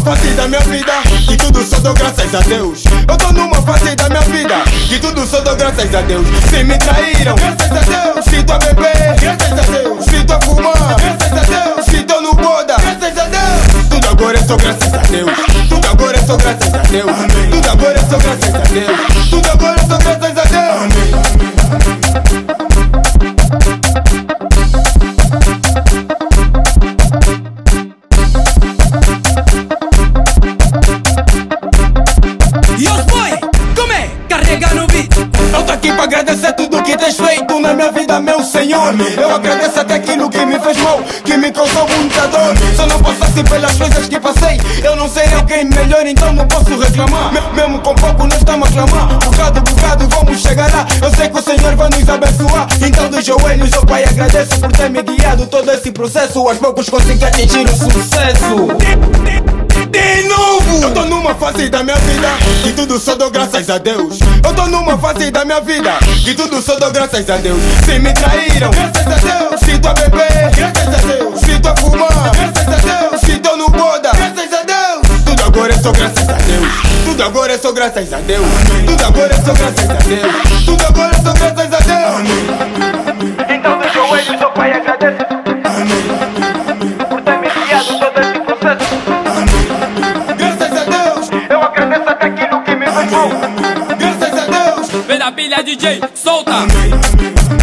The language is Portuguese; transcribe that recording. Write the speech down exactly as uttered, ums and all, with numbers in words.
fase da minha vida que tudo só dou graças a Deus. Eu tô numa fase da minha vida que tudo só dou graças a Deus. Se me traíram, graças a Deus. Se tô a beber, graças a Deus. Se tô a fumar, graças a Deus. Se tô no boda, graças a Deus. Tudo agora é só graças a Deus. Tudo agora é só graças a Deus. Tudo agora é só graças a Deus. Tudo agora é só graças a Deus. Eu tô aqui pra agradecer tudo que tens feito na minha vida, meu Senhor. Eu agradeço até aquilo que me fez mal, que me causou muita dor. Se eu não passasse pelas coisas que passei, eu não seria alguém melhor, então não posso reclamar. Mesmo com pouco nós estamos a clamar. Bocado, bocado, vamos chegar lá. Eu sei que o Senhor vai nos abençoar. Então dos joelhos, oh Pai, agradeço por ter me guiado todo esse processo. Aos poucos consegui atingir o sucesso. De novo! Eu tô numa fase da minha vida que tudo só dou graças a Deus. Eu tô numa fase da minha vida que tudo só dou graças a Deus. Se me traíram, graças a Deus. Se tô a beber, graças a Deus. Se tô a fumar, graças a Deus. Se tô no boda, graças a Deus. Tudo agora é só graças a Deus. Tudo agora é só graças a Deus. Tudo agora é só graças a Deus. Tudo agora é só graças a Deus. Então dos joelhos, oh Pai, agradeço por ter me guiado todo esse processo. Vem da pilha, D J, solta!